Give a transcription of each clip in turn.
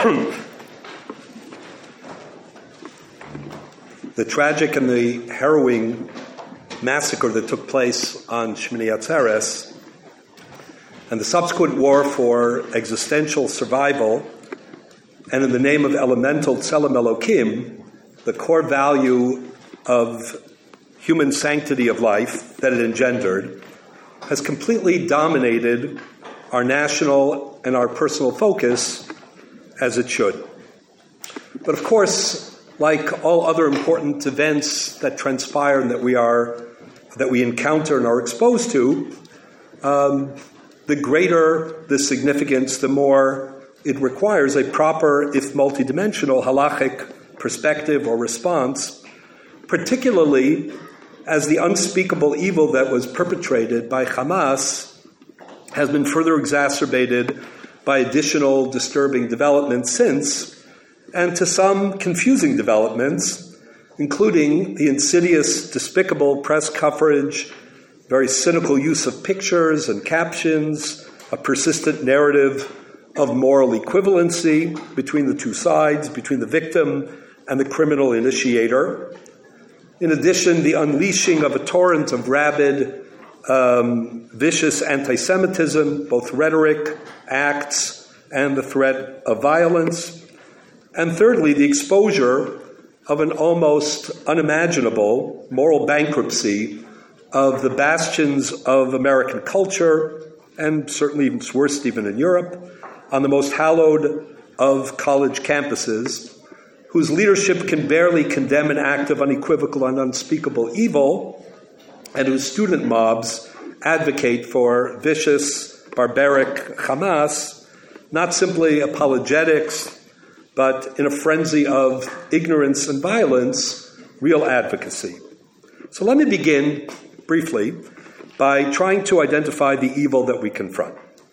The tragic and the harrowing massacre that took place on Shmini Atzeres and the subsequent war for existential survival, and in the name of elemental Tselem Elokim, the core value of human sanctity of life that it engendered, has completely dominated our national and our personal focus, as it should. But of course, like all other important events that transpire and that we encounter and are exposed to, the greater the significance, the more it requires a proper, if multidimensional, halachic perspective or response, particularly as the unspeakable evil that was perpetrated by Hamas has been further exacerbated by additional disturbing developments since, and to some confusing developments, including the insidious, despicable press coverage, very cynical use of pictures and captions, a persistent narrative of moral equivalency between the two sides, between the victim and the criminal initiator. In addition, the unleashing of a torrent of rabid, vicious anti-Semitism, both rhetoric, acts, and the threat of violence. And thirdly, the exposure of an almost unimaginable moral bankruptcy of the bastions of American culture, and certainly it's worse even in Europe, on the most hallowed of college campuses, whose leadership can barely condemn an act of unequivocal and unspeakable evil, and whose student mobs advocate for vicious, barbaric Hamas, not simply apologetics, but in a frenzy of ignorance and violence, real advocacy. So let me begin briefly by trying to identify the evil that we confront.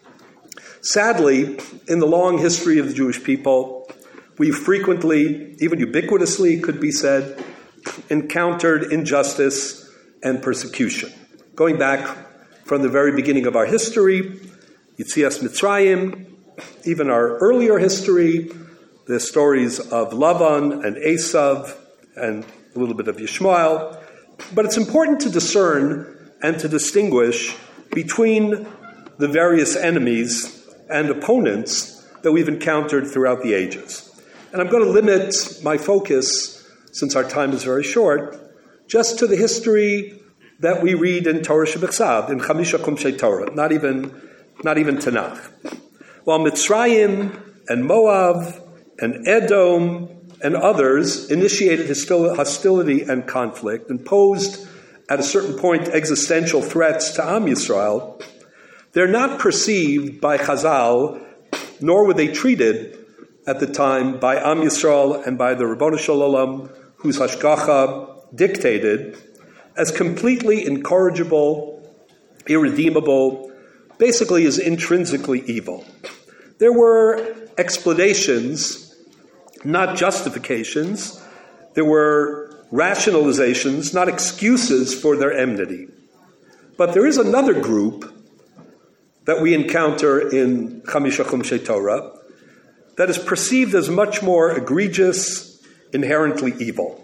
Sadly, in the long history of the Jewish people, we frequently, even ubiquitously could be said, encountered injustice and persecution. Going back from the very beginning of our history, Yetzias Mitzrayim, even our earlier history, the stories of Lavan and Esav, and a little bit of Yishmael. But it's important to discern and to distinguish between the various enemies and opponents that we've encountered throughout the ages. And I'm going to limit my focus, since our time is very short, just to the history that we read in Torah Shebechsav, in Chamisha Chumshei Torah, not even Tanakh. While Mitzrayim and Moab and Edom and others initiated hostility and conflict and posed, at a certain point, existential threats to Am Yisrael, they're not perceived by Chazal, nor were they treated at the time by Am Yisrael and by the Ribbono Shel Olam, whose hashgacha dictated, as completely incorrigible, irredeemable, basically as intrinsically evil. There were explanations, not justifications. There were rationalizations, not excuses for their enmity. But there is another group that we encounter in Chamisha Chumshei Torah that is perceived as much more egregious, inherently evil.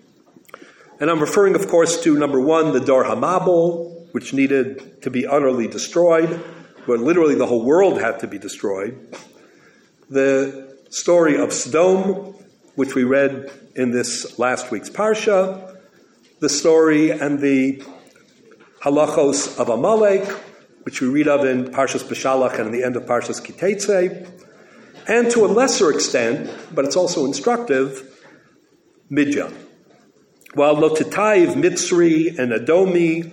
And I'm referring, of course, to number one, the Dor HaMabul, which needed to be utterly destroyed, where literally the whole world had to be destroyed. The story of Sodom, which we read in this last week's Parsha, the story and the halachos of Amalek, which we read of in Parshas Beshalach and in the end of Parshas Kiteitzei, and to a lesser extent, but it's also instructive, Midyan. While Lotitaiv, Mitzri, and Edomi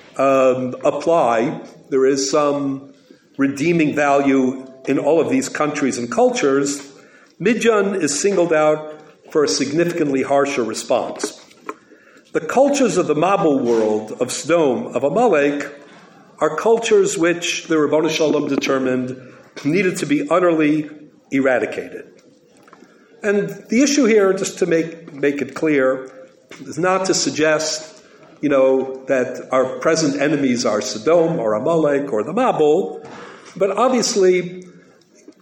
apply, there is some redeeming value in all of these countries and cultures. Midyan is singled out for a significantly harsher response. The cultures of the Mabul world, of Sodom, of Amalek, are cultures which the Ribbono Shel Olam determined needed to be utterly eradicated. And the issue here, just to make it clear, is not to suggest, that our present enemies are Sodom or Amalek or the Mabul, but obviously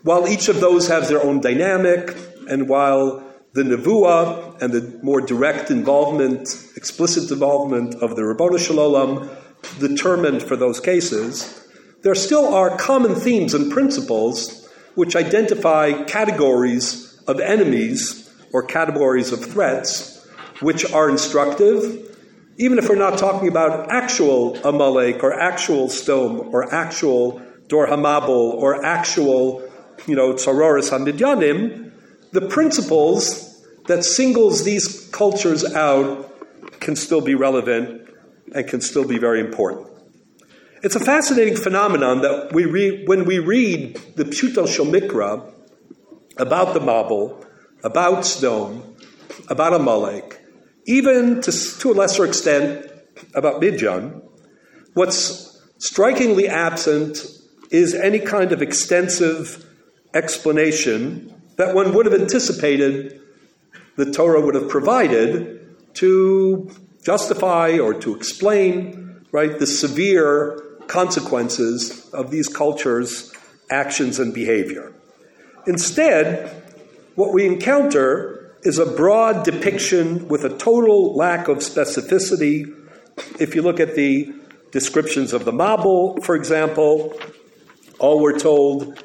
while each of those has their own dynamic, and while the nevuah and the more direct involvement, explicit involvement of the Ribbono Shel Olam determined for those cases, there still are common themes and principles which identify categories of enemies or categories of threats which are instructive, even if we're not talking about actual Amalek or actual Sdom or actual Dor HaMabul or actual, Tzaroris HaMidyanim. The principles that singles these cultures out can still be relevant and can still be very important. It's a fascinating phenomenon that we read when we read the Pshuto Shel Mikra about the Mabul, about Sdom, about Amalek, even to a lesser extent about Midyan. What's strikingly absent is any kind of extensive explanation that one would have anticipated the Torah would have provided to justify or to explain, right, the severe consequences of these cultures' actions and behavior. Instead, what we encounter is a broad depiction with a total lack of specificity. If you look at the descriptions of the Mabul, for example, all we're told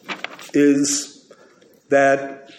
is that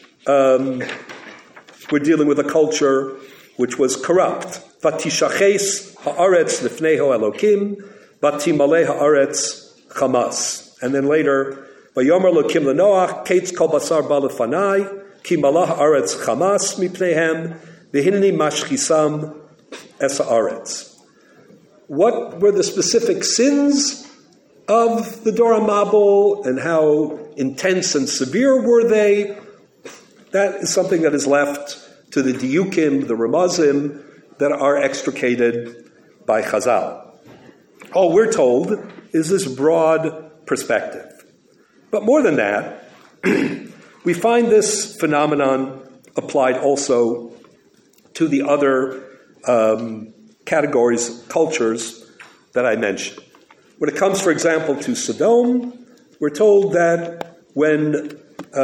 we're dealing with a culture which was corrupt. Vatishaches haaretz lifneho Elokim, vatimale haaretz chamas. And then later, vayomer Elokim lenoach, kates kol basar ba lefanai, ki malah haaretz chamas mipnehem, v'hineni mashchisam es haaretz. What were the specific sins of the Dor HaMabul and how intense and severe were they? That is something that is left to the Diyukim, the Ramazim, that are extricated by Chazal. All we're told is this broad perspective. But more than that, we find this phenomenon applied also to the other categories, cultures that I mentioned. When it comes, for example, to Sodom, we're told that when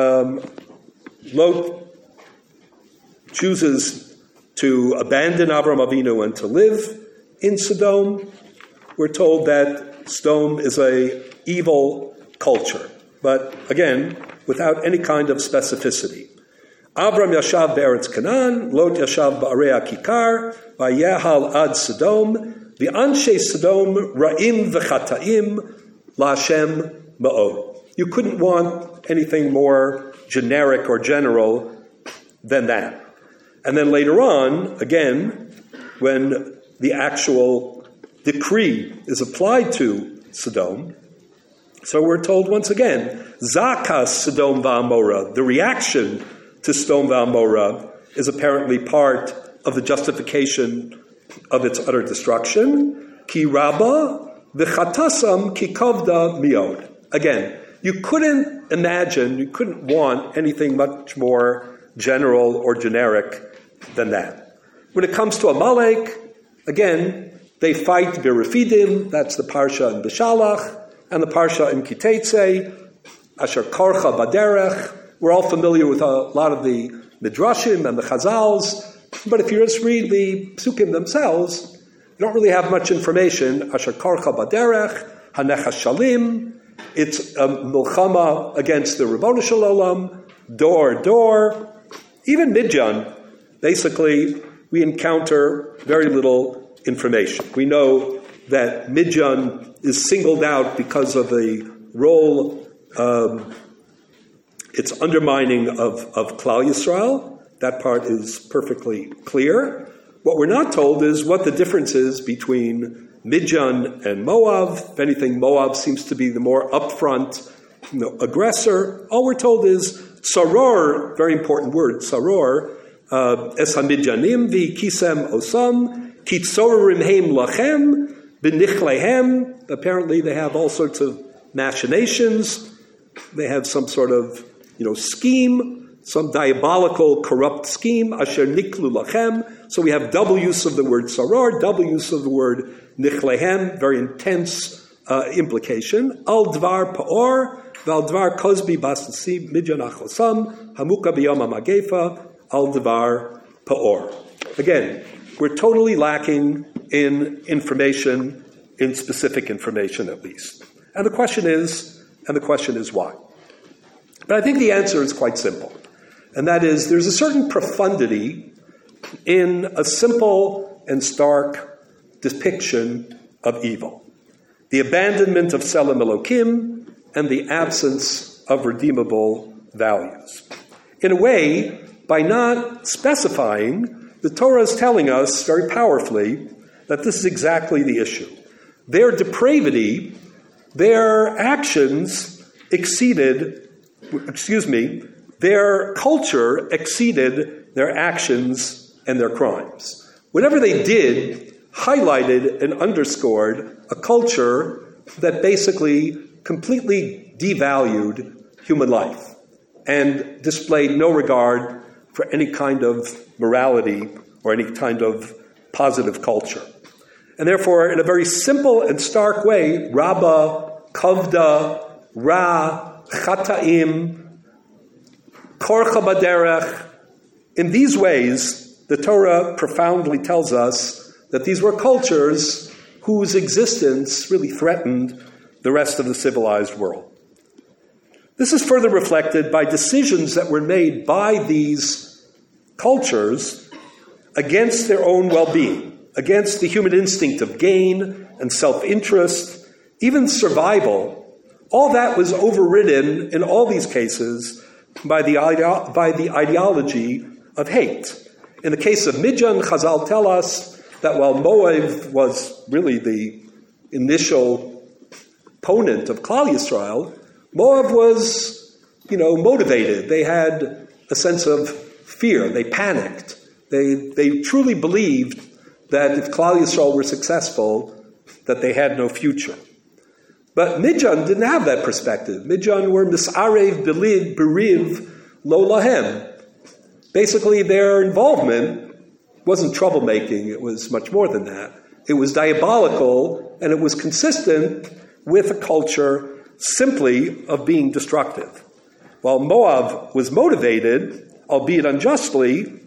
Lot chooses to abandon Avram Avinu and to live in Sodom, we're told that Sodom is an evil culture. But again, without any kind of specificity. Avram yashav be'eretz Canaan, Lot yashav ba'arei Kikar, vayehal ad Sodom, v'anshe Sodom ra'im v'chata'im la'Hashem ma'od. You couldn't want anything more generic or general than that. And then later on, again, when the actual decree is applied to Sodom, so we're told once again, Zakas Sodom va'Amorah, the reaction to Sodom va'Amorah is apparently part of the justification of its utter destruction. Ki rabba v'chatasam ki kavda miod. Again, you couldn't imagine, you couldn't want anything much more general or generic than that. When it comes to Amalek, again, they fight B'Refidim, that's the Parsha in B'Shalach, and the Parsha in Kiteitzei, Asher Korcha Baderech. We're all familiar with a lot of the Midrashim and the Chazals, but if you just read the Psukim themselves, you don't really have much information. Asher Korcha Baderech, Hanecha Shalim, it's a milchama against the Ribbono Shel Olam, Dor. Even Midyan, basically, we encounter very little information. We know that Midyan is singled out because of the role, its undermining of Klal Yisrael. That part is perfectly clear. What we're not told is what the difference is between Midyan and Moab. If anything, Moab seems to be the more upfront, aggressor. All we're told is Tzaror, very important word, Tzaror, Es HaMidyanim v'kisem osam, kitzorim heim lachem, b'nichlehem. Apparently they have all sorts of machinations. They have some sort of, scheme, some diabolical, corrupt scheme, asher niklu lachem. So we have double use of the word Tzaror, double use of the word nichlehem, very intense implication. Al dvar pa'or, Val dvar kozbi basasi midyan achosam hamuka biyama magefa al dvar paor. Again, we're totally lacking in information, in specific information at least. And the question is why? But I think the answer is quite simple. And that is, there's a certain profundity in a simple and stark depiction of evil. The abandonment of Selim Elokim and the absence of redeemable values. In a way, by not specifying, the Torah is telling us very powerfully that this is exactly the issue. Their depravity, their actions their culture exceeded their actions and their crimes. Whatever they did highlighted and underscored a culture that basically completely devalued human life and displayed no regard for any kind of morality or any kind of positive culture. And therefore, in a very simple and stark way, Rabba, Kavda, Ra, Chataim, Korcha Baderech, in these ways, the Torah profoundly tells us that these were cultures whose existence really threatened the rest of the civilized world. This is further reflected by decisions that were made by these cultures against their own well-being, against the human instinct of gain and self-interest, even survival. All that was overridden in all these cases by the ideology of hate. In the case of Midyan, Chazal tell us that while Moav was really the initial opponent of Klal Yisrael, Moav was, motivated. They had a sense of fear. They panicked. They truly believed that if Klal Yisrael were successful, that they had no future. But Midyan didn't have that perspective. Midyan were misarev beriv lo lahem. Basically, their involvement wasn't troublemaking. It was much more than that. It was diabolical, and it was consistent with a culture simply of being destructive. While Moav was motivated, albeit unjustly,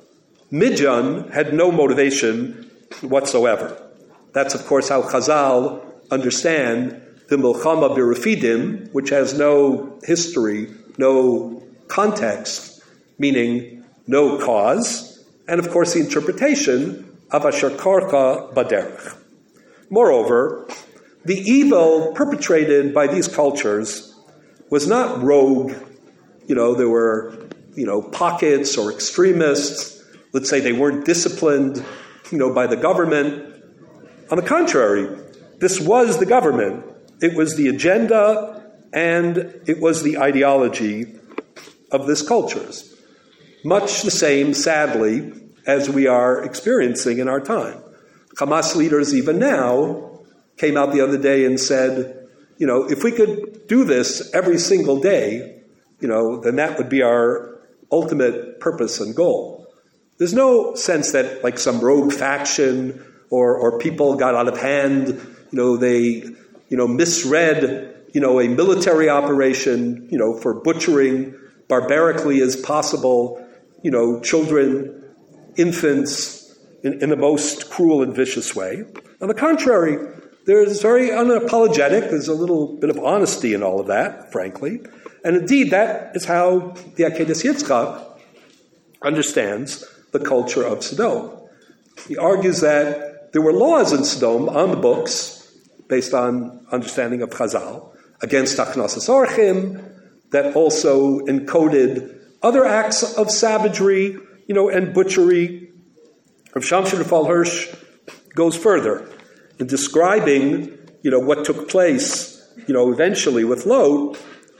Midyan had no motivation whatsoever. That's, of course, how Chazal understand the Milchama B'Refidim, which has no history, no context, meaning no cause, and of course the interpretation of Asher Korcha Baderech. Moreover, the evil perpetrated by these cultures was not rogue. There were, pockets or extremists. Let's say they weren't disciplined, by the government. On the contrary, this was the government. It was the agenda and it was the ideology of these cultures. Much the same, sadly, as we are experiencing in our time. Hamas leaders even now came out the other day and said, if we could do this every single day, then that would be our ultimate purpose and goal. There's no sense that like some rogue faction or people got out of hand, they misread, a military operation, for butchering barbarically as possible, children, infants, in the most cruel and vicious way. On the contrary, there's very unapologetic, there's a little bit of honesty in all of that, frankly. And indeed, that is how the Akedah Yitzchak understands the culture of Sodom. He argues that there were laws in Sodom on the books, based on understanding of Chazal, against Achnasas Orchim, that also encoded other acts of savagery, and butchery. Rav Shamshon Raphael Hirsch goes further in describing, what took place, eventually with Lot.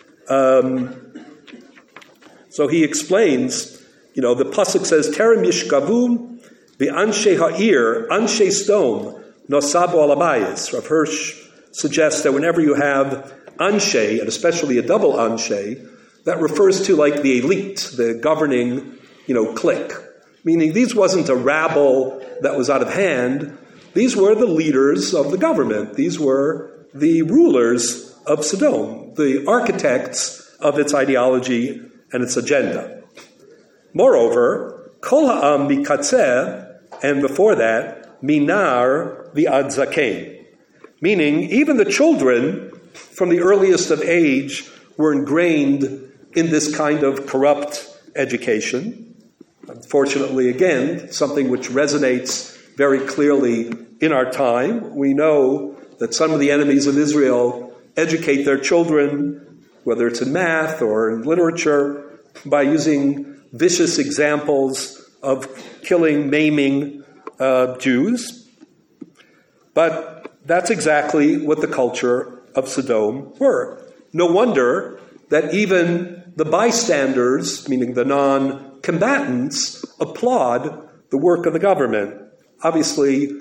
So he explains, the pasuk says, "Terem yishkavu v'anshe ha'ir, anshe Sodom, nosabu alabayis." Rav Hirsch suggests that whenever you have anshe, and especially a double anshe, that refers to like the elite, the governing, clique. Meaning these wasn't a rabble that was out of hand. These were the leaders of the government. These were the rulers of Sodom. Sodom, the architects of its ideology and its agenda. Moreover, Kol ha'am mikatzeh, and before that, minar v'ad zaken, meaning even the children from the earliest of age were ingrained in this kind of corrupt education. Unfortunately, again, something which resonates very clearly in our time. We know that some of the enemies of Israel educate their children, whether it's in math or in literature, by using vicious examples of killing, maiming Jews. But that's exactly what the culture of Sodom were. No wonder that even the bystanders, meaning the non-combatants, applaud the work of the government. Obviously,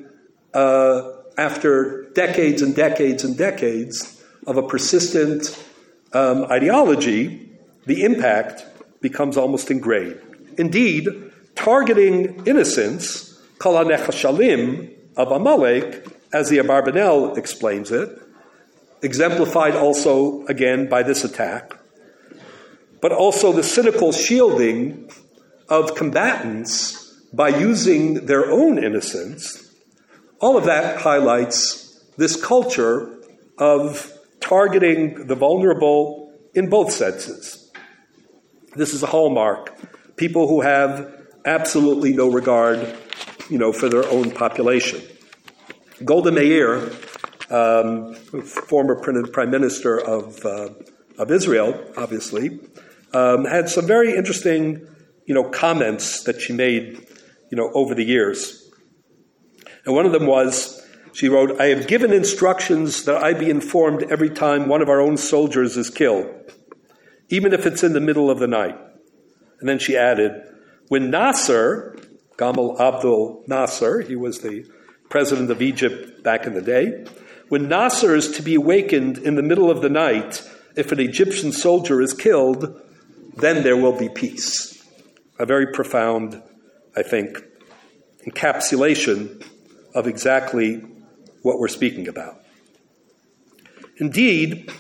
after decades and decades and decades of a persistent ideology, the impact becomes almost engraved. Indeed, targeting innocents, kol hanechashalim of Amalek, as the Abarbanel explains it, exemplified also, again, by this attack, but also the cynical shielding of combatants by using their own innocence. All of that highlights this culture of targeting the vulnerable in both senses. This is a hallmark. People who have absolutely no regard, for their own population. Golda Meir, former prime minister of Israel, obviously, had some very interesting, comments that she made, over the years. And one of them was, she wrote, "I have given instructions that I be informed every time one of our own soldiers is killed, even if it's in the middle of the night." And then she added, when Nasser, Gamal Abdel Nasser, he was the president of Egypt back in the day, when Nasser is to be awakened in the middle of the night, if an Egyptian soldier is killed, then there will be peace. A very profound, I think, encapsulation of exactly what we're speaking about. Indeed,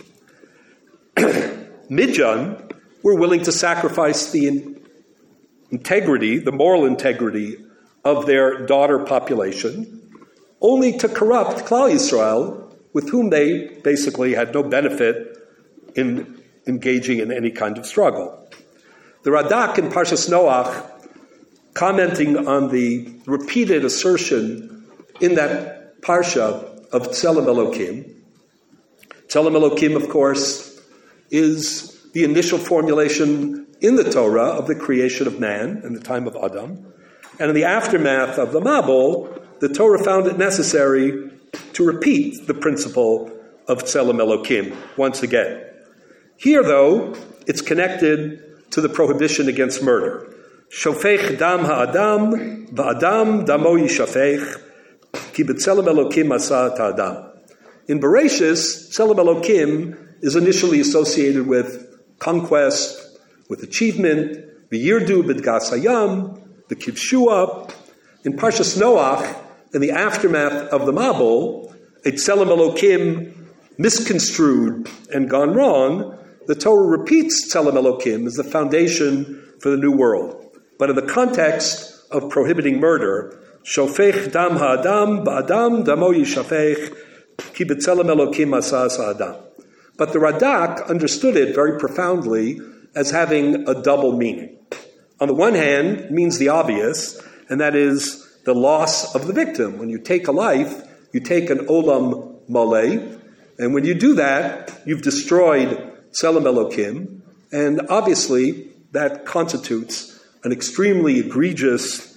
Midian were willing to sacrifice the integrity, the moral integrity of their daughter population, only to corrupt Klal Yisrael, with whom they basically had no benefit in engaging in any kind of struggle. The Radak in Parshas Noach, commenting on the repeated assertion in that Parsha of Tzelem Elokim. Tzelem Elokim, of course, is the initial formulation in the Torah of the creation of man in the time of Adam. And in the aftermath of the Mabul, the Torah found it necessary to repeat the principle of Tzelem Elokim once again. Here, though, it's connected to the prohibition against murder. Shofech dam ha'adam, va'adam damo yishafech, ki b'tzelem Elokim asa ta'adam. In Bereshis, Tzelem Elokim is initially associated with conquest, with achievement, v'yirdu b'dgas hayam, the kivshua. In Parshas Noach, in the aftermath of the Mabul, a Tzelem Elokim misconstrued and gone wrong, the Torah repeats Tzelem Elokim as the foundation for the new world. But in the context of prohibiting murder, Shofech dam ha'adam, ba'adam damo yishafech, ki b'tzelem Elokim asa adam. But the Radak understood it very profoundly as having a double meaning. On the one hand, it means the obvious, and that is the loss of the victim. When you take a life, you take an olam maleh, and when you do that, you've destroyed Tzelem Elokim, and obviously that constitutes an extremely egregious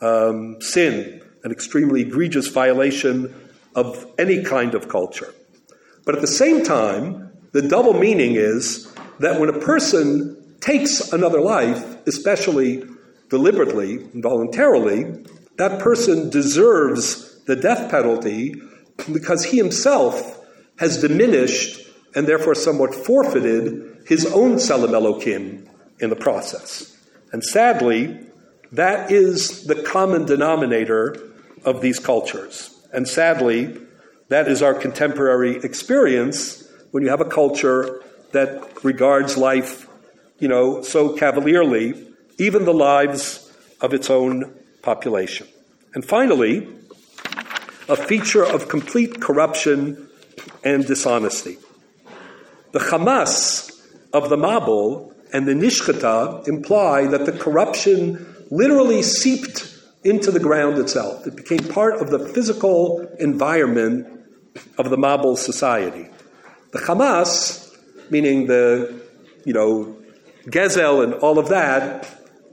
sin, an extremely egregious violation of any kind of culture. But at the same time, the double meaning is that when a person takes another life, especially deliberately and voluntarily, that person deserves the death penalty because he himself has diminished and therefore somewhat forfeited his own Tzelem Elokim in the process. And sadly, that is the common denominator of these cultures. And sadly, that is our contemporary experience when you have a culture that regards life, so cavalierly, even the lives of its own population. And finally, a feature of complete corruption and dishonesty. The Hamas of the Mabul and the Nishchata imply that the corruption literally seeped into the ground itself. It became part of the physical environment of the Mabul society. The Hamas, meaning the, Gezel and all of that,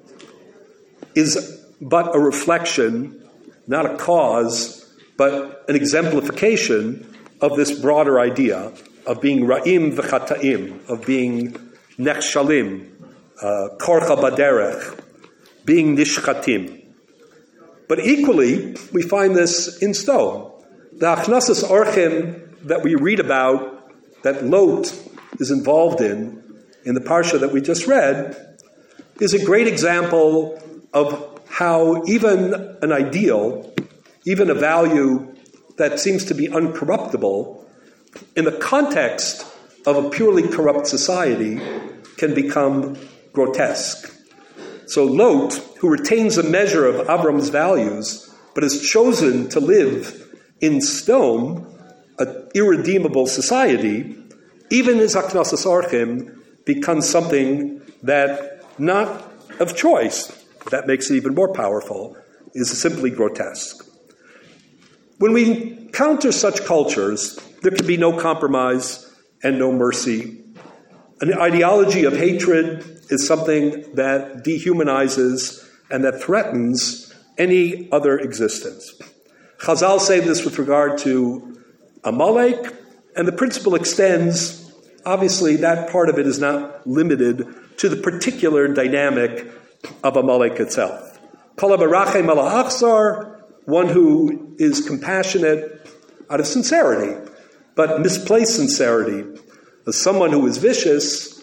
is but a reflection, not a cause, but an exemplification of this broader idea of being ra'im v'chata'im, of being nechshalim, korcha baderech, being nishchatim. But equally, we find this in stone. The Achnasas Orchim that we read about, that Lot is involved in the parsha that we just read, is a great example of how even an ideal, even a value that seems to be uncorruptible, in the context of a purely corrupt society, can become grotesque. So Lot, who retains a measure of Avram's values, but has chosen to live in Sdom, an irredeemable society, even his Aknasas Orchim becomes something that, not of choice, that makes it even more powerful, is simply grotesque. When we encounter such cultures, there can be no compromise and no mercy. An ideology of hatred is something that dehumanizes and that threatens any other existence. Chazal say this with regard to Amalek, and the principle extends. Obviously, that part of it is not limited to the particular dynamic of Amalek itself. Kol hamerachem al ha'achzar, one who is compassionate out of sincerity, but misplaced sincerity, as someone who is vicious,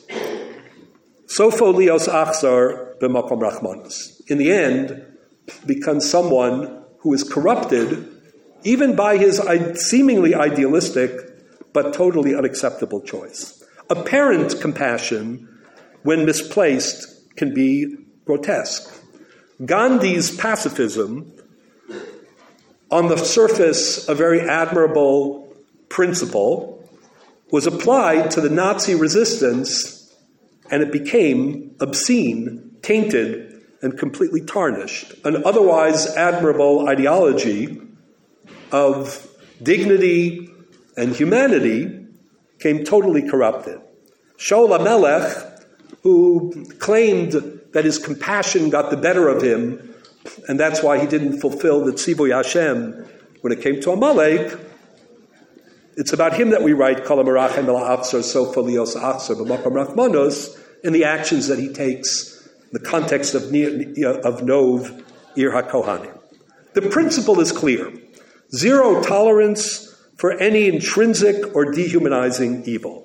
sofo lios achzar b'makom rachmanos. In the end, becomes someone who is corrupted, even by his seemingly idealistic but totally unacceptable choice. Apparent compassion, when misplaced, can be grotesque. Gandhi's pacifism, on the surface a very admirable principle, was applied to the Nazi resistance, and it became obscene, tainted, and completely tarnished. An otherwise admirable ideology of dignity and humanity came totally corrupted. Shaul HaMelech, who claimed that his compassion got the better of him, and that's why he didn't fulfill the Tzivuy Hashem when it came to Amalek, it's about him that we write, Kol hamerachem al ha'achzar sofa lios achzar b'makom rachmanos, in the actions that he takes in the context of Nov, Ir HaKohanim. The principle is clear. Zero tolerance for any intrinsic or dehumanizing evil.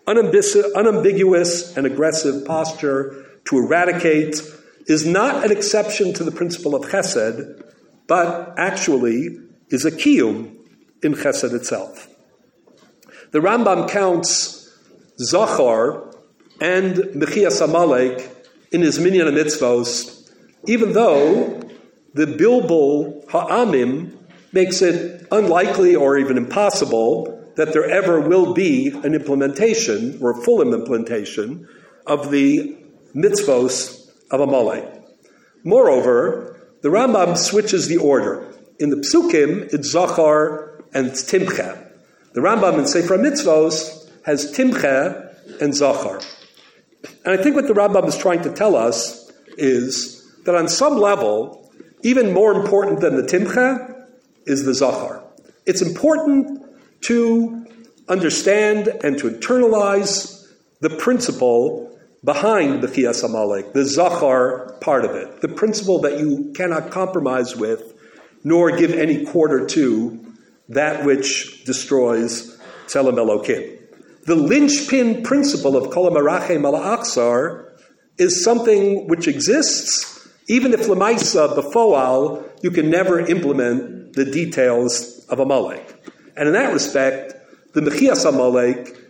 Unambiguous and aggressive posture to eradicate is not an exception to the principle of chesed, but actually is a kiyum in chesed itself. The Rambam counts Zachar and Mechias Amalek in his Minyan HaMitzvos, even though the Bilbul Ha'amim makes it unlikely or even impossible that there ever will be an implementation or a full implementation of the mitzvos of Amalek. Moreover, the Rambam switches the order. In the Psukim, it's Zachar and it's Timcha. The Rambam in Sefer Mitzvos has Timcha and Zachar. And I think what the Rambam is trying to tell us is that on some level, even more important than the Timcha is the Zachar. It's important to understand and to internalize the principle behind the Chiyas Amalek, the Zachar part of it, the principle that you cannot compromise with, nor give any quarter to that which destroys Tzelem Elokim. The linchpin principle of Kol hamerachem al ha'achzar is something which exists, even if Lemaisa B'foal, you can never implement the details of Amalek. And in that respect, the Mechias Amalek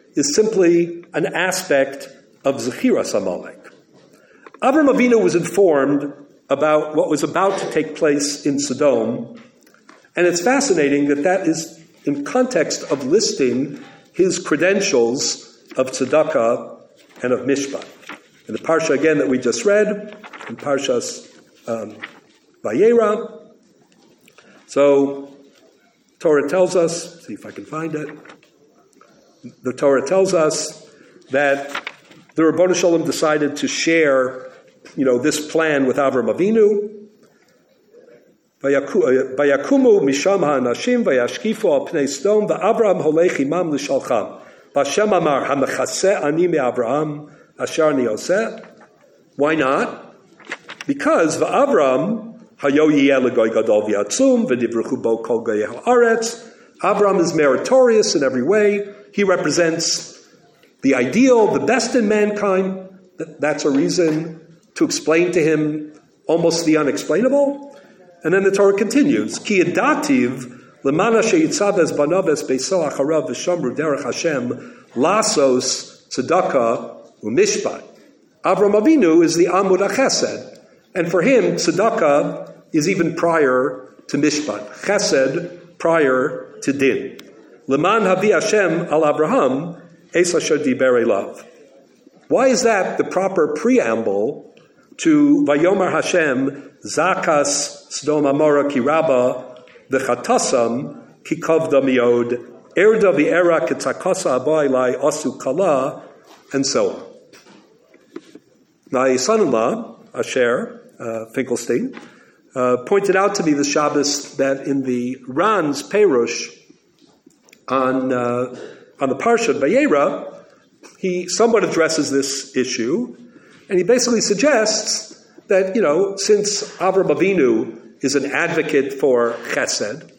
is simply an aspect of Zechiras Amalek. Avram Avinu was informed about what was about to take place in Sodom, and it's fascinating that is in context of listing his credentials of tzedakah and of mishpat. In the parsha again that we just read, in Parshas Vayera, so Torah tells us, see if I can find it, the Torah tells us that the Ribono Shel Olam decided to share, this plan with Avram Avinu. Vayakumu misham ha'anashim vayashkifu al pnei Sodom va'Avram holech imam l'shalcham. V'Hashem amar hamechaseh ani me'Avraham asher ani oseh. Why not? Because va'Avram hayo yiyeh l'goy gadol v'yatzum v'nivruchu bo kol goyei ha'aretz. Avram is meritorious in every way. He represents the ideal, the best in mankind. That's a reason to explain to him almost the unexplainable. And then the Torah continues, Ki edativ lemana sheyitzavez banaves beiso acharav v'shamru derech Hashem lasos tzedakah u'mishpat. Avram Avinu is the Amud HaChesed. And for him, tzedakah is even prior to mishpat. Chesed prior to din. Leman havi Hashem al Abraham es asher diber elav. Why is that the proper preamble to Vayomer Hashem Zakas Sdom Amora ki Rabba v'chatasam ki kavda miod erda v'era ketzakasa abailai asu kala, and so on. My son-in-law, Asher Finkelstein, pointed out to me this Shabbos that in the Ran's Perush on the Parsha Vayera, he somewhat addresses this issue, and he basically suggests that, since Avram Avinu is an advocate for chesed,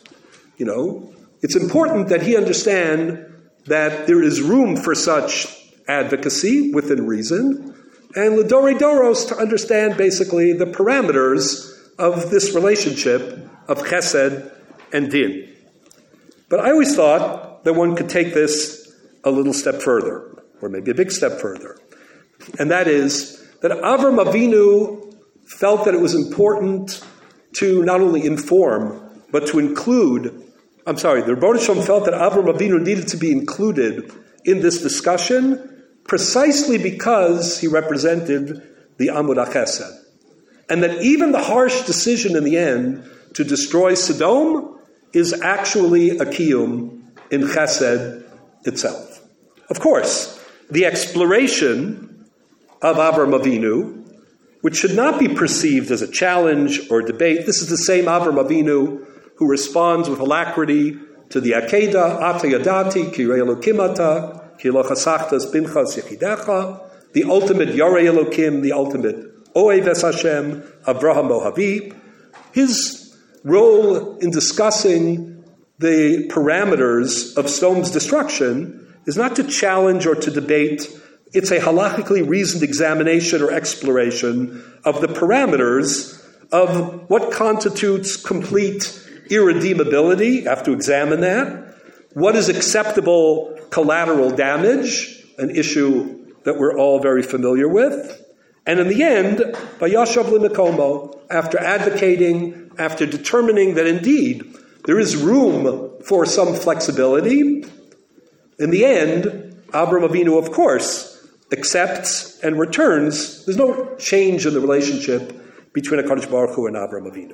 it's important that he understand that there is room for such advocacy within reason, and L'Dorei Doros to understand basically the parameters of this relationship of chesed and din. But I always thought that one could take this a little step further, or maybe a big step further. And that is that Avram Avinu felt that it was important to not only inform, but to include, the Ribono Shel Olam felt that Avram Avinu needed to be included in this discussion precisely because he represented the Amud HaChesed. And that even the harsh decision in the end to destroy Sodom is actually a kiyum in chesed itself. Of course, the exploration of Avram Avinu, which should not be perceived as a challenge or debate. This is the same Avram Avinu who responds with alacrity to the Akedah, Ata Yadati, Ki Yirei Elokim Ata, Ki Lo Chasachtas Binchas Yechidecha, the ultimate Yarei Elokim, the ultimate Oev Es Hashem, Avraham Mohavi. His role in discussing the parameters of Sodom's destruction is not to challenge or to debate. It's a halachically reasoned examination or exploration of the parameters of what constitutes complete irredeemability. You have to examine that. What is acceptable collateral damage, an issue that we're all very familiar with. And in the end, Vayashav L'Mekomo, after advocating, after determining that indeed there is room for some flexibility, in the end, Avram Avinu, of course, accepts and returns. There's no change in the relationship between HaKadosh Baruch Hu and Avram Avinu.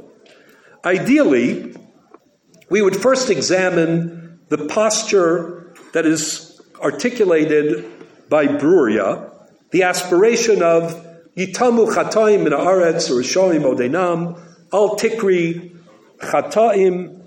Ideally, we would first examine the posture that is articulated by Bruria, the aspiration of Yitamu Chataim min haaretz or Rishonim Odenam, Al Tikri Chotim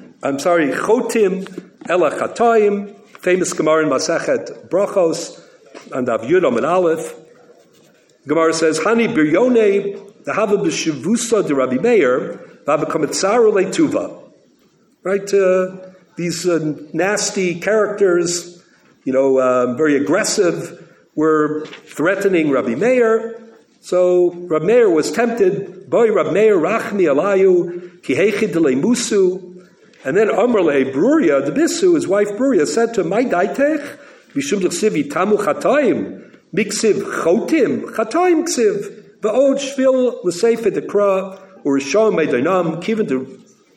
Ela Chataim, famous Gemara in Masechet Brachos, and Av Yudam and Aleph. Gemara says, Hani biryone the hava b'shivusa de Rabbi Meir v'avakomitzaru le'tuva. Right? These nasty characters, very aggressive, were threatening Rabbi Meir. So Rabbi Meir was tempted. Boy, Rabbi Meir rachmi alayu ki heichid le'musu. And then Amr le'Bruria, the Bisu, his wife Bruria, said to him, "My daitech Mishum d'chsiv itamu chatoim, miksiv chotim, chatoim ksiv, v'od shvil l'sefer dekra, or Rishon Meidonam, kiven to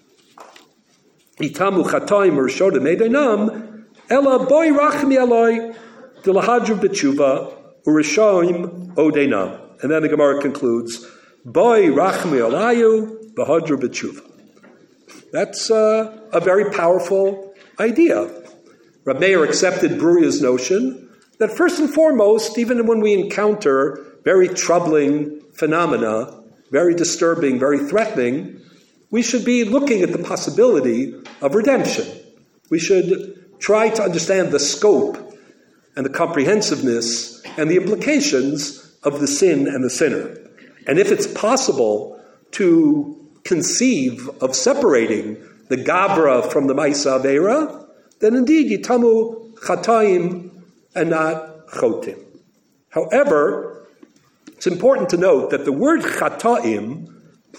itamu chatoim, or Rishon Meidonam, ela boy rachmi aloi, de lahadru b'tshuva, or Rishon Odenam. And then the Gemara concludes, boy rachmi alayu, b'hadru b'tshuva. That's a very powerful idea. Reb Meir accepted Bruria's notion that first and foremost, even when we encounter very troubling phenomena, very disturbing, very threatening, we should be looking at the possibility of redemption. We should try to understand the scope and the comprehensiveness and the implications of the sin and the sinner. And if it's possible to conceive of separating the Gabra from the Maisa Aveira, then indeed Yitamu Chataim and not Chotim. However, it's important to note that the word Chataim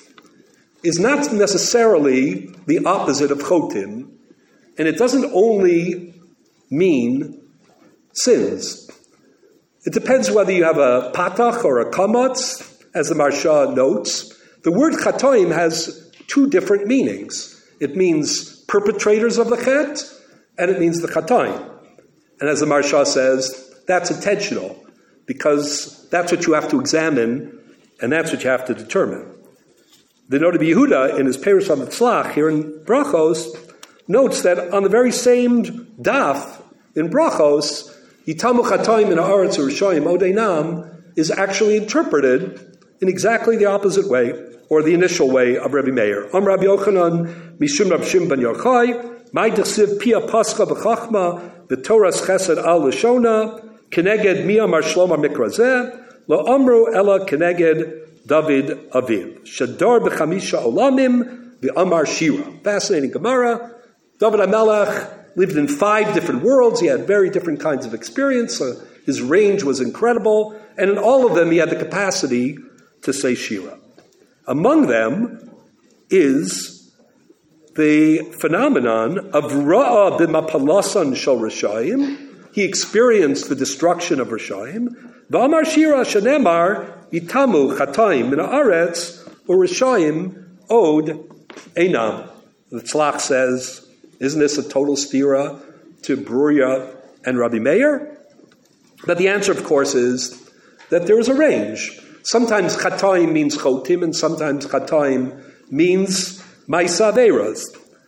is not necessarily the opposite of Chotim, and it doesn't only mean sins. It depends whether you have a patach or a kamatz, as the Maharsha notes. The word Chatoim has two different meanings. It means perpetrators of the chet, and it means the Chatoim. And as the Maharsha says, that's intentional, because that's what you have to examine, and that's what you have to determine. The Noda Yehuda, in his Perush HaMitzlach, here in Brachos, notes that on the very same daf in Brachos, Yitamu Chatoim in Haaretz U'Rishayim Odeinam is actually interpreted in exactly the opposite way, or the initial way of Rabbi Meir. Rabbi Yochanan, Mishum Rab Shimon ben Yochai, Mai Dechsiv Pia Pascha B'Chachma, V'Toras Chesed Al Lashona, Keneged Mi Amar Shlomo Mikrazeh, Lo Amru Ela Keneged David Aviv. Shadar B'Chamisha Olamim, V'Amar Shira. Fascinating Gemara. David HaMelech lived in 5 different worlds. He had very different kinds of experience. His range was incredible. And in all of them, he had the capacity to say Shira. Among them is the phenomenon of Ra'a b'mapalasan shel Rishayim. He experienced the destruction of Rishayim. V'amar Shira shenemar itamu chataim min haaretz u'Rishayim od einam. The Tzlach says, isn't this a total stira to Bruria and Rabbi Meir? But the answer, of course, is that there is a range. Sometimes Chataim means Chotim, and sometimes Chataim means Maisa Aveiros.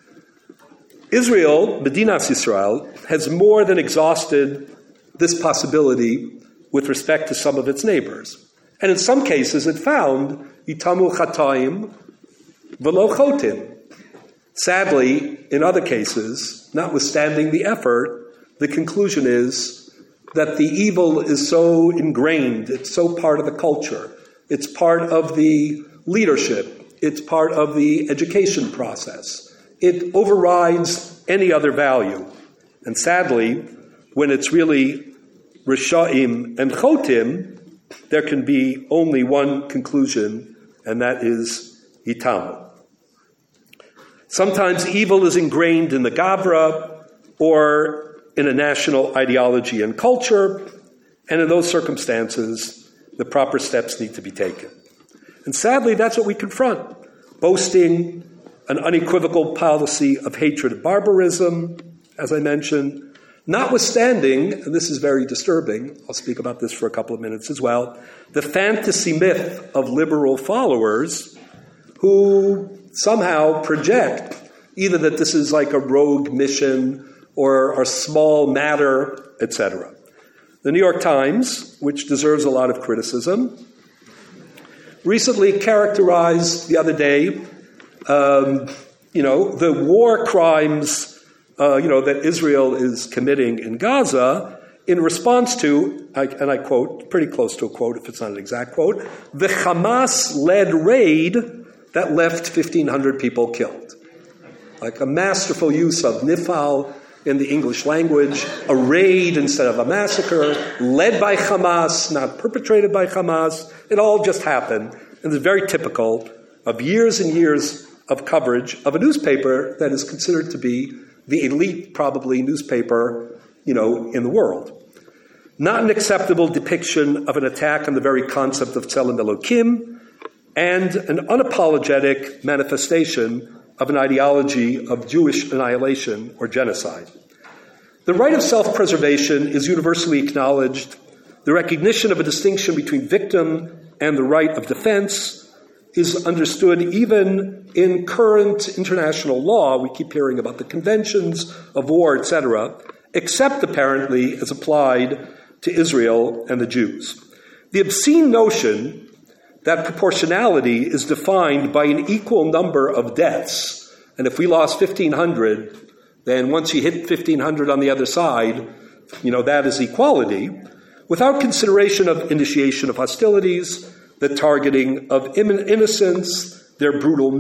Israel, Medinas Yisrael, has more than exhausted this possibility with respect to some of its neighbors. And in some cases it found Yitamu Chataim v'lo Chotim. Sadly, in other cases, notwithstanding the effort, the conclusion is that the evil is so ingrained, it's so part of the culture, it's part of the leadership, it's part of the education process. It overrides any other value. And sadly, when it's really Risha'im and Chotim, there can be only one conclusion, and that is Yitamu. Sometimes evil is ingrained in the Gavra or in a national ideology and culture, and in those circumstances, the proper steps need to be taken. And sadly, that's what we confront, boasting an unequivocal policy of hatred of barbarism, as I mentioned, notwithstanding, and this is very disturbing, I'll speak about this for a couple of minutes as well, the fantasy myth of liberal followers who somehow project either that this is like a rogue mission or a small matter, etc. The New York Times, which deserves a lot of criticism, recently characterized the other day, the war crimes, that Israel is committing in Gaza in response to, and I quote, pretty close to a quote if it's not an exact quote, the Hamas-led raid that left 1,500 people killed. Like a masterful use of nifal in the English language, a raid instead of a massacre, led by Hamas, not perpetrated by Hamas. It all just happened. And it's very typical of years and years of coverage of a newspaper that is considered to be the elite, probably, newspaper, in the world. Not an acceptable depiction of an attack on the very concept of Tzelem Elokim, and an unapologetic manifestation of an ideology of Jewish annihilation or genocide. The right of self-preservation is universally acknowledged. The recognition of a distinction between victim and the right of defense is understood even in current international law. We keep hearing about the conventions of war, etc., except apparently as applied to Israel and the Jews. The obscene notion that proportionality is defined by an equal number of deaths, and if we lost 1,500, then once you hit 1,500 on the other side, that is equality, without consideration of initiation of hostilities, the targeting of innocents, their brutal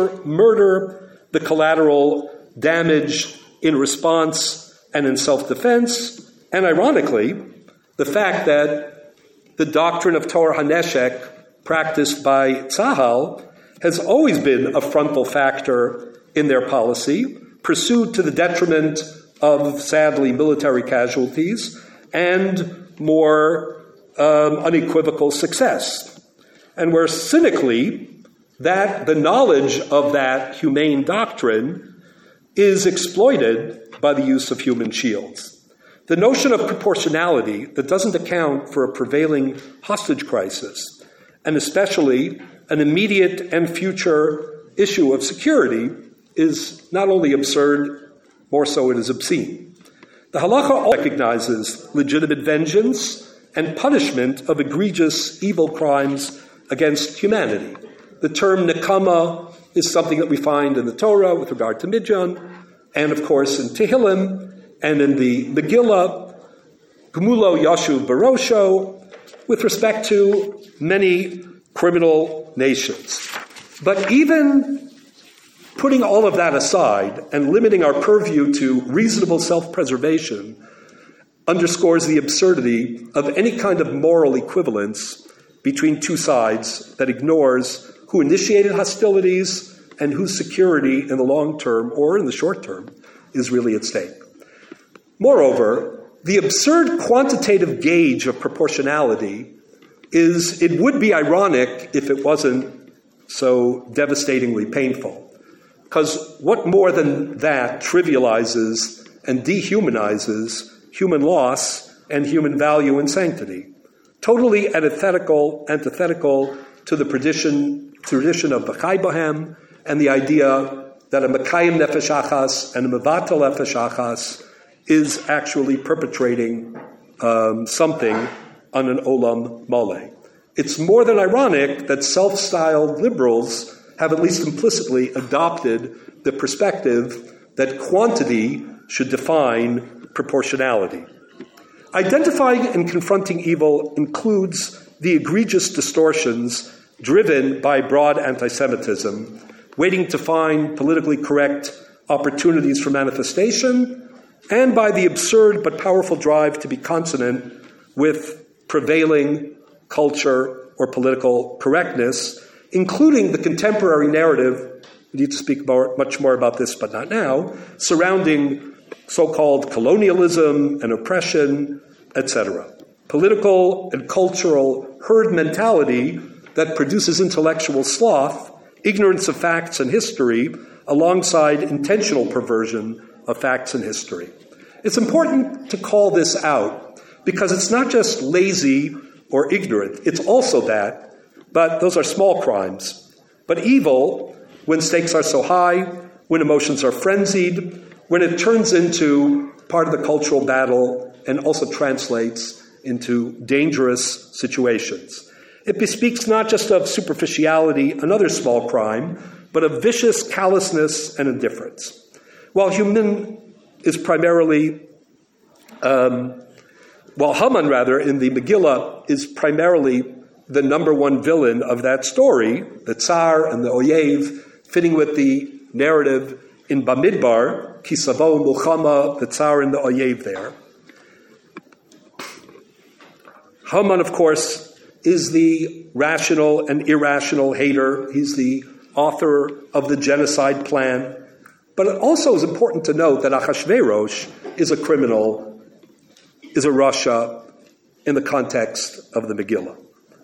murder, the collateral damage in response and in self-defense, and ironically, the fact that the doctrine of Torah HaNeshek practiced by Tzahal has always been a frontal factor in their policy, pursued to the detriment of, sadly, military casualties and more unequivocal success. And where cynically, that the knowledge of that humane doctrine is exploited by the use of human shields. The notion of proportionality that doesn't account for a prevailing hostage crisis, and especially an immediate and future issue of security, is not only absurd, more so it is obscene. The halacha also recognizes legitimate vengeance and punishment of egregious evil crimes against humanity. The term nekama is something that we find in the Torah with regard to Midjan, and of course in Tehillim, and in the Megillah, Gumulo Yashuv Barosho, with respect to many criminal nations. But even putting all of that aside and limiting our purview to reasonable self-preservation underscores the absurdity of any kind of moral equivalence between two sides that ignores who initiated hostilities and whose security in the long term or in the short term is really at stake. Moreover, the absurd quantitative gauge of proportionality it would be ironic if it wasn't so devastatingly painful. Because what more than that trivializes and dehumanizes human loss and human value and sanctity? Totally antithetical to the tradition of B'chai Bohem and the idea that a Mekayim Nefesh Achas and a Mevatel Nefesh Achas is actually perpetrating something on an olam maleh. It's more than ironic that self-styled liberals have at least implicitly adopted the perspective that quantity should define proportionality. Identifying and confronting evil includes the egregious distortions driven by broad anti-Semitism, waiting to find politically correct opportunities for manifestation, and by the absurd but powerful drive to be consonant with prevailing culture or political correctness, including the contemporary narrative, we need to speak much more about this, but not now, surrounding so-called colonialism and oppression, etc. Political and cultural herd mentality that produces intellectual sloth, ignorance of facts and history, alongside intentional perversion of facts and history. It's important to call this out because it's not just lazy or ignorant, it's also that, but those are small crimes. But evil, when stakes are so high, when emotions are frenzied, when it turns into part of the cultural battle and also translates into dangerous situations. It bespeaks not just of superficiality, another small crime, but of vicious callousness and indifference. While Haman in the Megillah is primarily the number one villain of that story, the Tsar and the Oyev, fitting with the narrative in Bamidbar, Kisavo Mulchama, the Tsar and the Oyev there. Haman, of course, is the rational and irrational hater. He's the author of the genocide plan. But it also is important to note that Achashverosh is a criminal is a Rasha in the context of the Megillah.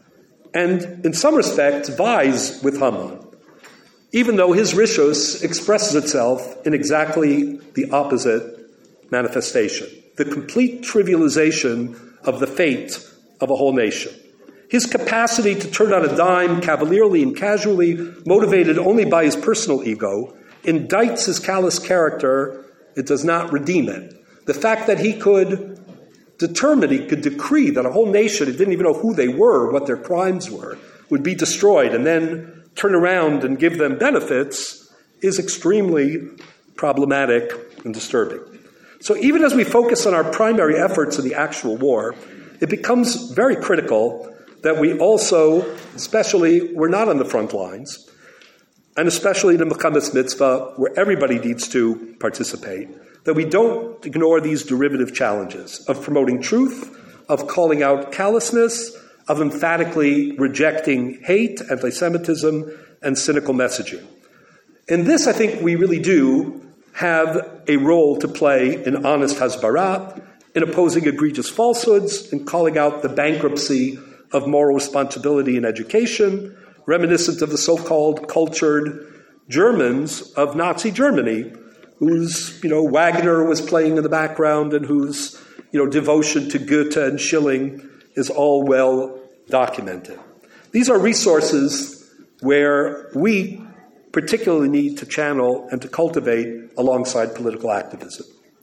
And in some respects vies with Haman, even though his rishus expresses itself in exactly the opposite manifestation, the complete trivialization of the fate of a whole nation. His capacity to turn on a dime cavalierly and casually, motivated only by his personal ego, indicts his callous character. It does not redeem it. The fact that he could determine, he could decree that a whole nation, he didn't even know who they were, what their crimes were, would be destroyed, and then turn around and give them benefits, is extremely problematic and disturbing. So even as we focus on our primary efforts in the actual war, it becomes very critical that we also, especially, we're not on the front lines, and especially in the Mechamas Mitzvah, where everybody needs to participate, that we don't ignore these derivative challenges of promoting truth, of calling out callousness, of emphatically rejecting hate, anti-Semitism, and cynical messaging. In this, I think we really do have a role to play in honest hasbara, in opposing egregious falsehoods, in calling out the bankruptcy of moral responsibility in education, reminiscent of the so-called cultured Germans of Nazi Germany, whose, Wagner was playing in the background and whose, devotion to Goethe and Schilling is all well documented. These are resources where we particularly need to channel and to cultivate alongside political activism.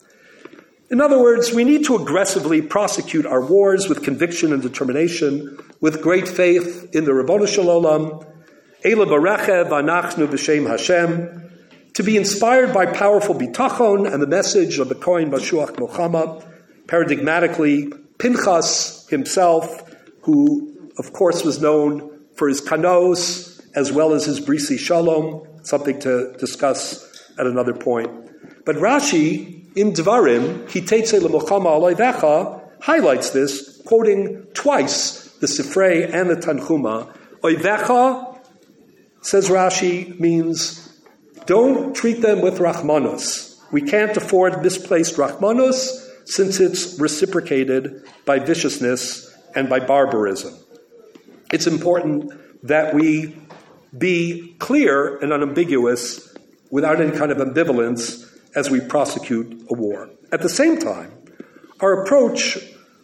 In other words, we need to aggressively prosecute our wars with conviction and determination, with great faith in the Ribono Shel Olam, Eila Barechev Anachnu B'Shem Hashem, to be inspired by powerful bitachon and the message of the Kohen Mashiach Milchama, paradigmatically, Pinchas himself, who, of course, was known for his kanos, as well as his brisi shalom, something to discuss at another point. But Rashi, in Dvarim, Hiteitzei L'Milchama Olayvecha, highlights this, quoting twice the Sifrei and the Tanchuma. Oyvecha, says Rashi, means don't treat them with Rachmanos. We can't afford misplaced Rachmanos since it's reciprocated by viciousness and by barbarism. It's important that we be clear and unambiguous without any kind of ambivalence as we prosecute a war. At the same time, our approach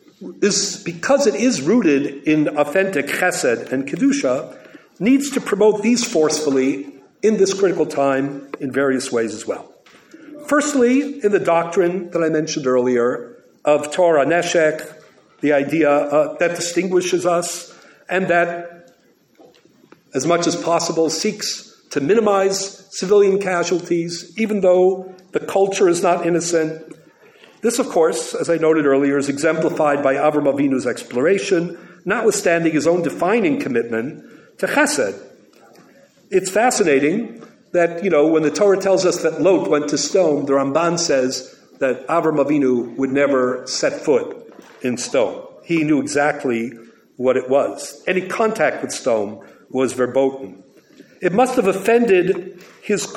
is, because it is rooted in authentic chesed and kedusha, needs to promote these forcefully in this critical time in various ways as well. Firstly, in the doctrine that I mentioned earlier of Torah Neshek, the idea that distinguishes us and that, as much as possible, seeks to minimize civilian casualties, even though the culture is not innocent. This, of course, as I noted earlier, is exemplified by Avram Avinu's exploration, notwithstanding his own defining commitment to chesed. It's fascinating that, when the Torah tells us that Lot went to Sodom, the Ramban says that Avram Avinu would never set foot in Sodom. He knew exactly what it was. Any contact with Sodom was verboten. It must have offended him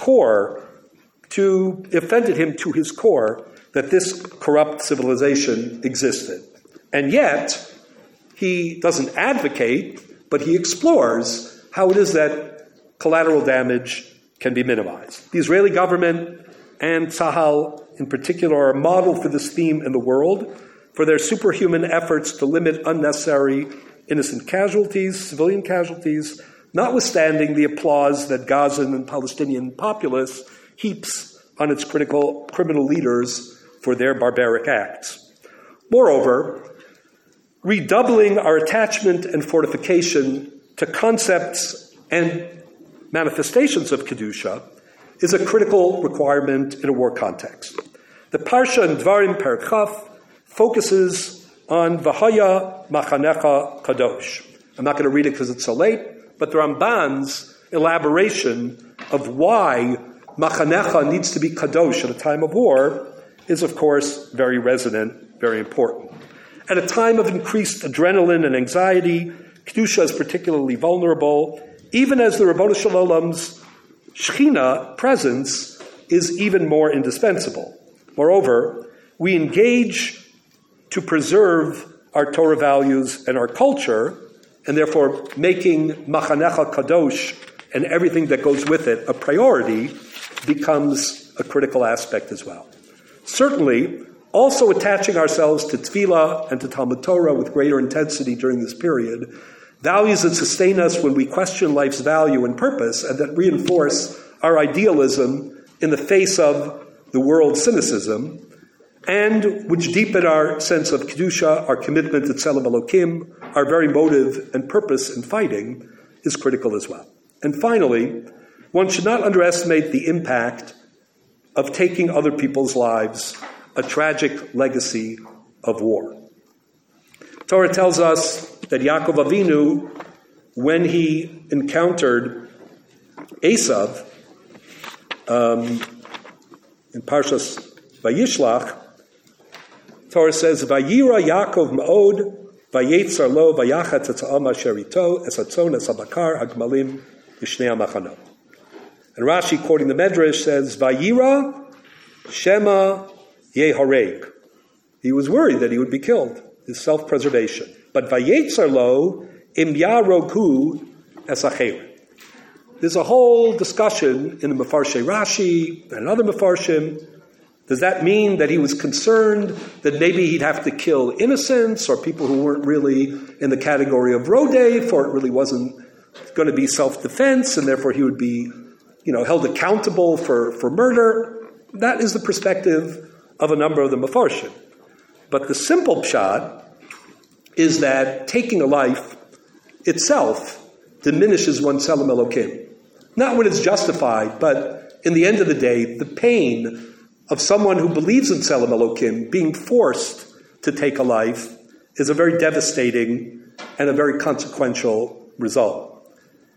to his core that this corrupt civilization existed. And yet, he doesn't advocate, but he explores how it is that collateral damage can be minimized. The Israeli government and Tzahal in particular are a model for this theme in the world, for their superhuman efforts to limit unnecessary innocent casualties, civilian casualties, notwithstanding the applause that Gazan and Palestinian populace heaps on its criminal leaders for their barbaric acts. Moreover, redoubling our attachment and fortification to concepts and manifestations of Kedusha is a critical requirement in a war context. The Parsha in Dvarim Perek Chaf focuses on V'haya Machanecha Kadosh. I'm not going to read it because it's so late, but the Ramban's elaboration of why Machanecha needs to be Kadosh at a time of war is, of course, very resonant, very important. At a time of increased adrenaline and anxiety, Kedusha is particularly vulnerable, even as the Ribono Shel Olam's Shechina presence is even more indispensable. Moreover, we engage to preserve our Torah values and our culture, and therefore making Machanecha Kadosh and everything that goes with it a priority becomes a critical aspect as well. Certainly, also attaching ourselves to Tefillah and to Talmud Torah with greater intensity during this period, values that sustain us when we question life's value and purpose and that reinforce our idealism in the face of the world's cynicism, and which deepen our sense of Kedusha, our commitment to Tzelem Elokim, our very motive and purpose in fighting, is critical as well. And finally, one should not underestimate the impact of taking other people's lives, a tragic legacy of war. Torah tells us that Yaakov Avinu, when he encountered Esav in Parshas Vayishlach, Torah says, "Vayira Yaakov ma'od, vayetzar lo, vayachat etza'am asher ito, es hatzon, es habakar, hagmalim, b'shnei hamachanot." And Rashi, quoting the Medrash, says, "Vayira shema yehareg." He was worried that he would be killed, his self-preservation. But vayetzar lo, im yaroghu es acherim. There's a whole discussion in the Mefarshei Rashi and other Mefarshim. Does that mean that he was concerned that maybe he'd have to kill innocents or people who weren't really in the category of rodef, or it really wasn't going to be self-defense, and therefore he would be, held accountable for murder? That is the perspective of a number of the Mefarshim. But the simple pshat is that taking a life itself diminishes one's Tzelem Elokim. Not when it's justified, but in the end of the day, the pain of someone who believes in Tzelem Elokim being forced to take a life is a very devastating and a very consequential result.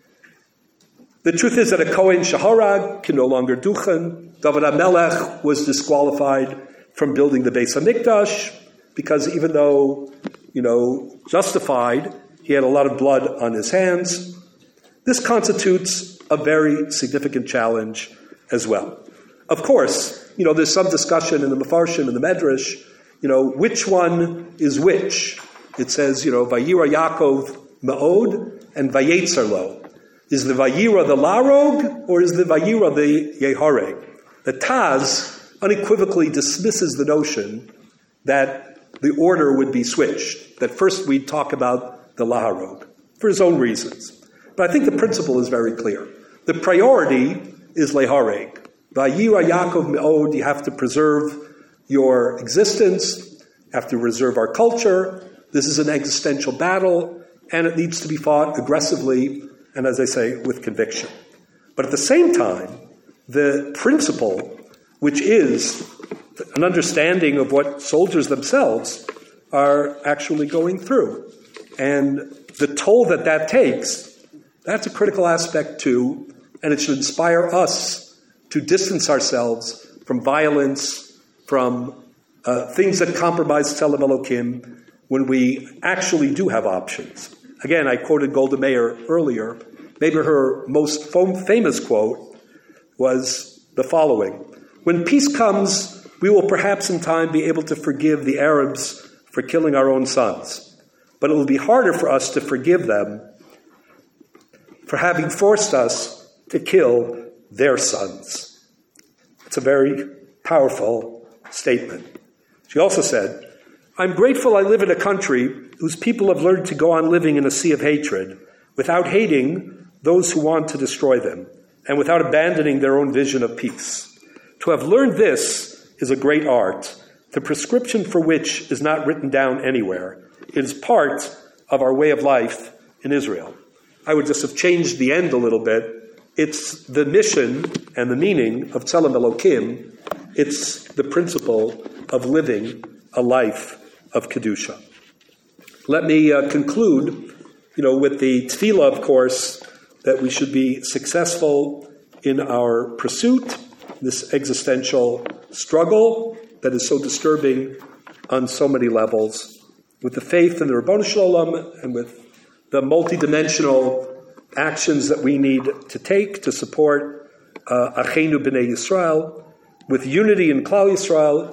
The truth is that a Kohen Shaharag can no longer duchen. David HaMelech was disqualified from building the Beis HaMikdash because even though, justified, he had a lot of blood on his hands. This constitutes a very significant challenge as well. Of course, there's some discussion in the Mefarshim and the Medrash, which one is which. It says, Vayira Yaakov Ma'od and Vayetzar Lo. Is the Vayira the Larog or is the Vayira the Yehareg? The Taz unequivocally dismisses the notion that the order would be switched, that first we'd talk about the Laharog, for his own reasons. But I think the principle is very clear. The priority is Lehareg. Vayira Yaakov Me'od, you have to preserve your existence, you have to preserve our culture. This is an existential battle, and it needs to be fought aggressively, and as I say, with conviction. But at the same time, the principle, which is an understanding of what soldiers themselves are actually going through, and the toll that takes, that's a critical aspect too, and it should inspire us to distance ourselves from violence, from things that compromise Tzelem Elokim, when we actually do have options. Again, I quoted Golda Meir earlier. Maybe her most famous quote was the following: "When peace comes, we will perhaps in time be able to forgive the Arabs for killing our own sons. But it will be harder for us to forgive them for having forced us to kill their sons." It's a very powerful statement. She also said, "I'm grateful I live in a country whose people have learned to go on living in a sea of hatred without hating those who want to destroy them and without abandoning their own vision of peace. To have learned this is a great art, the prescription for which is not written down anywhere. It is part of our way of life in Israel." I would just have changed the end a little bit. It's the mission and the meaning of Tzelem Elokim. It's the principle of living a life of Kedusha. Let me conclude, with the tefillah, of course, that we should be successful in our pursuit, this existential struggle that is so disturbing on so many levels, with the faith in the Ribono Shel Olam and with the multidimensional actions that we need to take to support Achenu B'nai Yisrael, with unity in Klal Yisrael,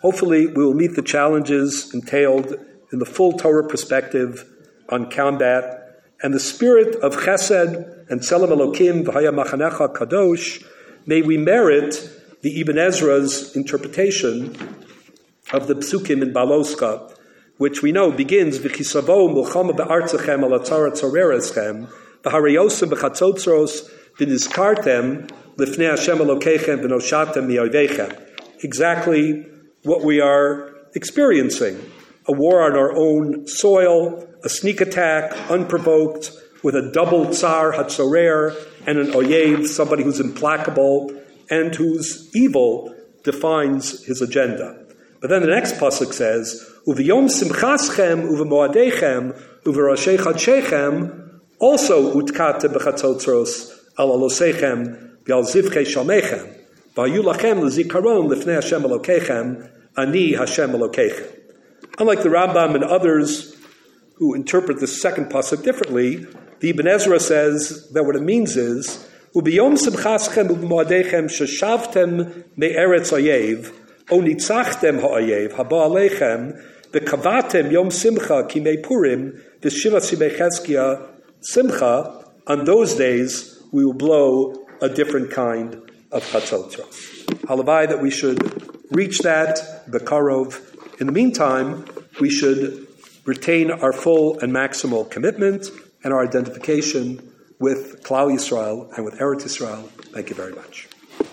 Hopefully, we will meet the challenges entailed in the full Torah perspective on combat, and the spirit of Chesed and Tzelem Elokim v'Haya Machanecha Kadosh, may we merit the Ibn Ezra's interpretation of the Psukim in Baloska, which we know begins V'chisavo Mulchama be'artzachem al atzara tzorereschem v'harayosem b'chatzotzros v'nizkartem lifnei Hashem Elokeichem v'noshatem mi'oivechem. Exactly what we are experiencing. A war on our own soil, a sneak attack, unprovoked, with a double tsar, hatzorer, and an oyev, somebody who's implacable and whose evil defines his agenda. But then the next pasuk says, "Uv'yom simchaschem uvemoadechem uverashei chadshechem also utkate b'chatzotzros al alosechem v'al zivchei shalmechem v'ayu lachem l'zikaron lifnei Hashem Elokeichem ani Hashem Elokeichem." Unlike the Rambam and others who interpret the second pasuk differently, the Ibn Ezra says that what it means is, "Ubiyom simchaschem u'b'moadechem sheshavtem me'eretz oyev o nitzachtem ha'oyev haba aleichem v'kavatem yom simcha ki me'purim v'shiva simei cheskia simcha." On those days, we will blow a different kind of chatzotzros. Halavai that we should reach that b'karov. In the meantime, we should retain our full and maximal commitment and our identification with Klal Yisrael and with Eretz Yisrael. Thank you very much.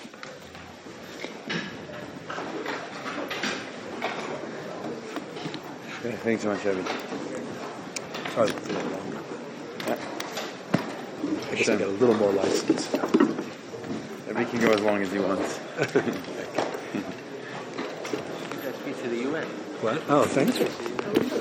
Thanks so much, Evie. Sorry for being longer. I guess I get a little more license. Evie can go as long as he wants. To the UN. What? Oh, thank you.